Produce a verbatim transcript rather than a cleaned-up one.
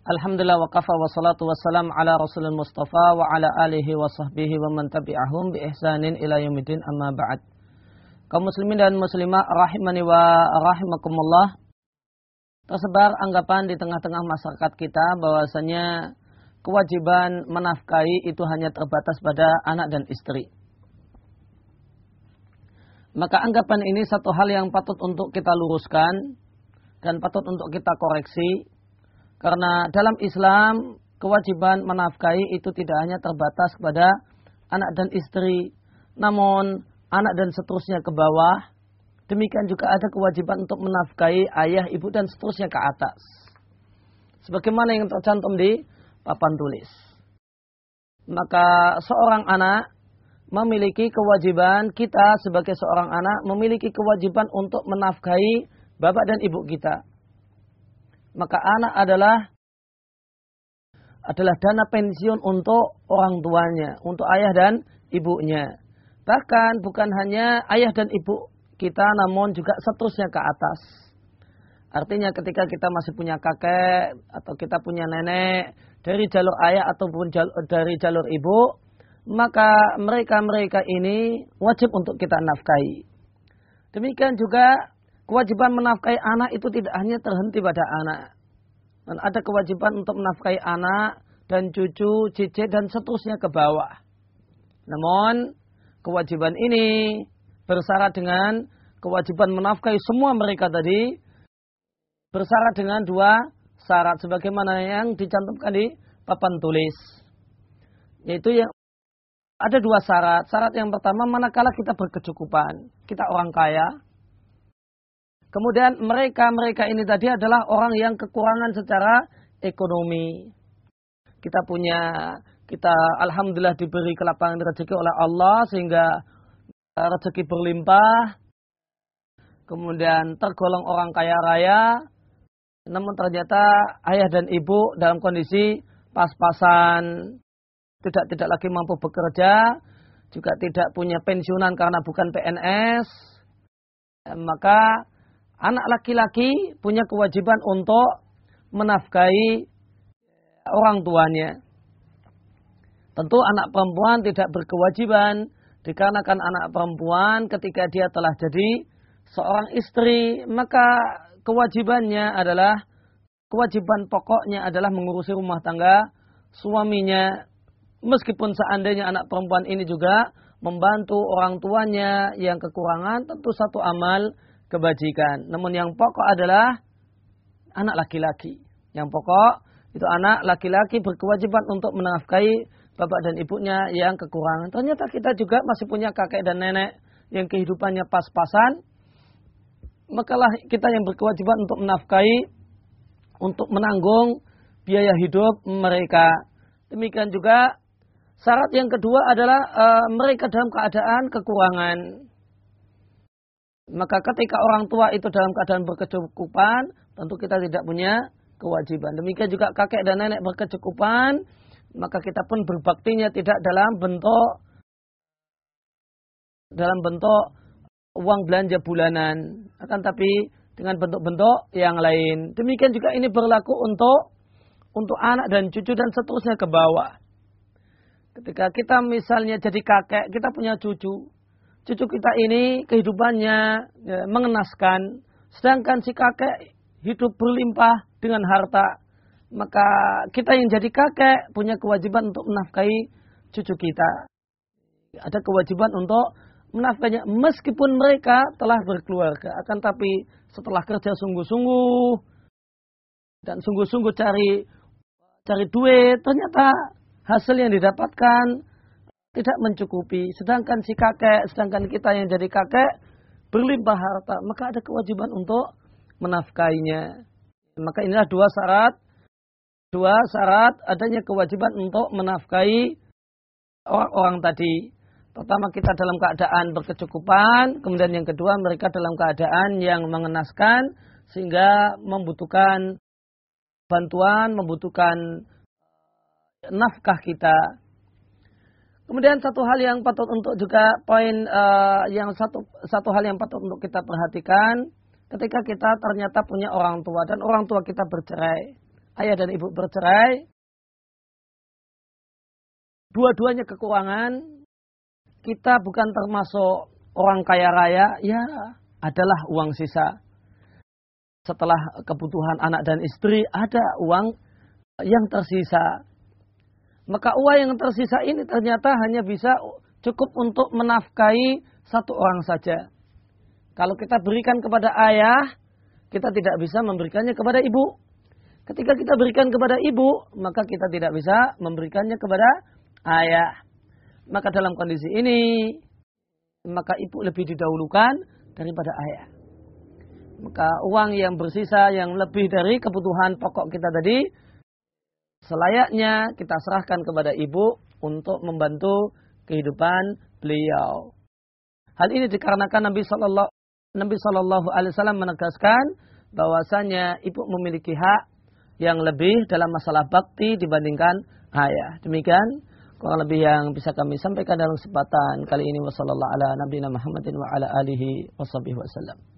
Alhamdulillah wa kafa wa salatu wa salam ala rasulil mustafa wa ala alihi wa sahbihi wa man tabi'ahum bi ihsanin ila yaumidin amma ba'd. Kaum muslimin dan muslimah rahimani wa rahimakumullah. Tersebar anggapan di tengah-tengah masyarakat kita bahwasanya kewajiban menafkahi itu hanya terbatas pada anak dan istri. Maka anggapan ini satu hal yang patut untuk kita luruskan dan patut untuk kita koreksi. Karena dalam Islam kewajiban menafkahi itu tidak hanya terbatas kepada anak dan istri, namun anak dan seterusnya ke bawah. Demikian juga ada kewajiban untuk menafkahi ayah, ibu dan seterusnya ke atas. Sebagaimana yang tercantum di papan tulis. Maka seorang anak memiliki kewajiban, kita sebagai seorang anak memiliki kewajiban untuk menafkahi bapak dan ibu kita. Maka anak adalah adalah dana pensiun untuk orang tuanya, untuk ayah dan ibunya. Bahkan bukan hanya ayah dan ibu kita, namun juga seterusnya ke atas. Artinya ketika kita masih punya kakek atau kita punya nenek dari jalur ayah ataupun jalur, dari jalur ibu, maka mereka-mereka ini wajib untuk kita nafkahi. Demikian juga kewajiban menafkahi anak itu tidak hanya terhenti pada anak. Dan ada kewajiban untuk menafkahi anak dan cucu, cicit dan seterusnya ke bawah. Namun kewajiban ini bersyarat dengan kewajiban menafkahi semua mereka tadi. Bersyarat dengan dua syarat sebagaimana yang dicantumkan di papan tulis. Yaitu yang ada dua syarat. Syarat yang pertama, manakala kita berkecukupan. Kita orang kaya. Kemudian mereka-mereka ini tadi adalah orang yang kekurangan secara ekonomi. Kita punya, kita alhamdulillah diberi kelapangan rezeki oleh Allah sehingga rezeki berlimpah. Kemudian tergolong orang kaya raya. Namun ternyata ayah dan ibu dalam kondisi pas-pasan. Tidak tidak lagi mampu bekerja. Juga tidak punya pensiunan karena bukan P N S. Maka anak laki-laki punya kewajiban untuk menafkahi orang tuanya. Tentu anak perempuan tidak berkewajiban dikarenakan anak perempuan ketika dia telah jadi seorang istri, maka kewajibannya adalah, kewajiban pokoknya adalah mengurusi rumah tangga suaminya. Meskipun seandainya anak perempuan ini juga membantu orang tuanya yang kekurangan, tentu satu amal kebajikan. Namun yang pokok adalah anak laki-laki. Yang pokok itu anak laki-laki berkewajiban untuk menafkahi bapak dan ibunya yang kekurangan. Ternyata kita juga masih punya kakek dan nenek yang kehidupannya pas-pasan. Makalah kita yang berkewajiban untuk menafkahi, untuk menanggung biaya hidup mereka. Demikian juga syarat yang kedua adalah e, mereka dalam keadaan kekurangan. Maka ketika orang tua itu dalam keadaan berkecukupan, tentu kita tidak punya kewajiban. Demikian juga kakek dan nenek berkecukupan, maka kita pun berbaktinya tidak dalam bentuk dalam bentuk uang belanja bulanan, akan tapi dengan bentuk-bentuk yang lain. Demikian juga ini berlaku untuk untuk anak dan cucu dan seterusnya ke bawah. Ketika kita misalnya jadi kakek, kita punya cucu. Cucu kita ini kehidupannya ya, mengenaskan. Sedangkan si kakek hidup berlimpah dengan harta. Maka kita yang jadi kakek punya kewajiban untuk menafkahi cucu kita. Ada kewajiban untuk menafkahinya meskipun mereka telah berkeluarga. Akan tapi setelah kerja sungguh-sungguh dan sungguh-sungguh cari cari duit, ternyata hasil yang didapatkan tidak mencukupi. Sedangkan si kakek, sedangkan kita yang jadi kakek berlimpah harta, maka ada kewajiban untuk menafkainya. Maka inilah dua syarat, dua syarat adanya kewajiban untuk menafkahi orang-orang tadi. Pertama, kita dalam keadaan berkecukupan, kemudian yang kedua mereka dalam keadaan yang mengenaskan sehingga membutuhkan bantuan, membutuhkan nafkah kita. Kemudian satu hal yang patut untuk juga poin uh, yang satu satu hal yang patut untuk kita perhatikan ketika kita ternyata punya orang tua dan orang tua kita bercerai. ayah dan ibu bercerai, dua-duanya kekurangan, kita bukan termasuk orang kaya raya, ya adalah uang sisa. Setelah kebutuhan anak dan istri, ada uang yang tersisa. Maka uang yang tersisa ini ternyata hanya bisa cukup untuk menafkahi satu orang saja. Kalau kita berikan kepada ayah, kita tidak bisa memberikannya kepada ibu. Ketika kita berikan kepada ibu, maka kita tidak bisa memberikannya kepada ayah. Maka dalam kondisi ini, maka ibu lebih didahulukan daripada ayah. Maka uang yang bersisa yang lebih dari kebutuhan pokok kita tadi, selayaknya kita serahkan kepada ibu untuk membantu kehidupan beliau. Hal ini dikarenakan Nabi Sallallahu Nabi Sallallahu Alaihi Wasallam menegaskan bahwasanya ibu memiliki hak yang lebih dalam masalah bakti dibandingkan ayah. Demikian kurang lebih yang bisa kami sampaikan dalam kesempatan kali ini. Wassallallahu ala nabiyina Muhammadin wa ala alihi washabihi wasallam.